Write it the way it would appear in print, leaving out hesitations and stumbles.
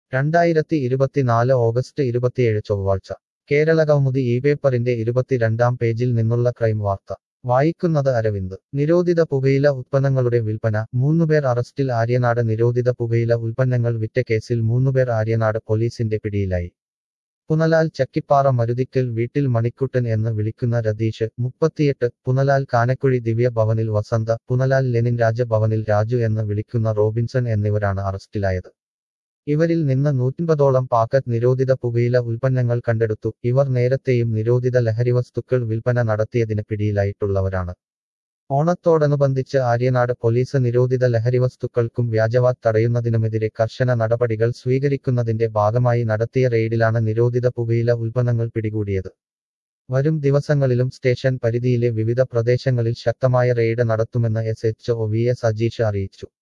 2024 August 27 ചൊവ്വാഴ്ച കേരളകൗമുദി ഈ പേപ്പറിന്റെ 22-ാം പേജിൽ നിന്നുള്ള ക്രൈം വാർത്ത വായിക്കുന്നത് അരവിന്ദ് നിരോധിത പുകയില ഉത്പന്നങ്ങളുടെ വിൽപ്പന 3 പേർ അറസ്റ്റിൽ ആര്യനാട് നിരോധിത പുകയില ഉൽപ്പന്നങ്ങൾ വിറ്റ കേസിൽ 3 പേർ ആര്യനാട് പോലീസിന്റെ പിടിയിലായി പുനലാൽ ചക്കിപ്പാറ മരുതിക്കൽ വീട്ടിൽ മണിക്കുട്ടൻ എന്ന് വിളിക്കുന്ന രതീഷ് 38 പുനലാൽ കാനക്കുഴി ദിവ്യ ഭവനിൽ വസന്ത പുനലാൽ ലെനിൻ രാജ ഭവനിൽ രാജു എന്ന് വിളിക്കുന്ന റോബിൻസൺ എന്നിവരാണ് അറസ്റ്റിലായത് ഇവരിൽ നിന്ന് 150ഓളം പാക്കറ്റ് നിരോധിത പുകയില ഉൽപ്പന്നങ്ങൾ കണ്ടെടുത്തു ഇവർ നേരത്തെയും നിരോധിത ലഹരിവസ്തുക്കൾ വിൽപ്പന നടത്തിയതിന് പിടിയിലായിട്ടുള്ളവരാണ് ഓണത്തോടനുബന്ധിച്ച് ആര്യനാട് പോലീസ് നിരോധിത ലഹരിവസ്തുക്കൾക്കും വ്യാജവാറ്റ് തടയുന്നതിനുമെതിരെ കർശന നടപടികൾ സ്വീകരിക്കുന്നതിന്റെ ഭാഗമായി നടത്തിയ റെയ്ഡിലാണ് നിരോധിത പുകയില ഉൽപ്പന്നങ്ങൾ പിടികൂടിയത് വരും ദിവസങ്ങളിലും സ്റ്റേഷൻ പരിധിയിലെ വിവിധ പ്രദേശങ്ങളിൽ ശക്തമായ റെയ്ഡ് നടത്തുമെന്ന് SHO VS അജീഷ് അറിയിച്ചു